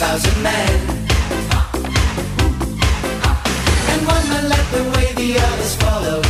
1,000 men. And one man led the way, the others followed.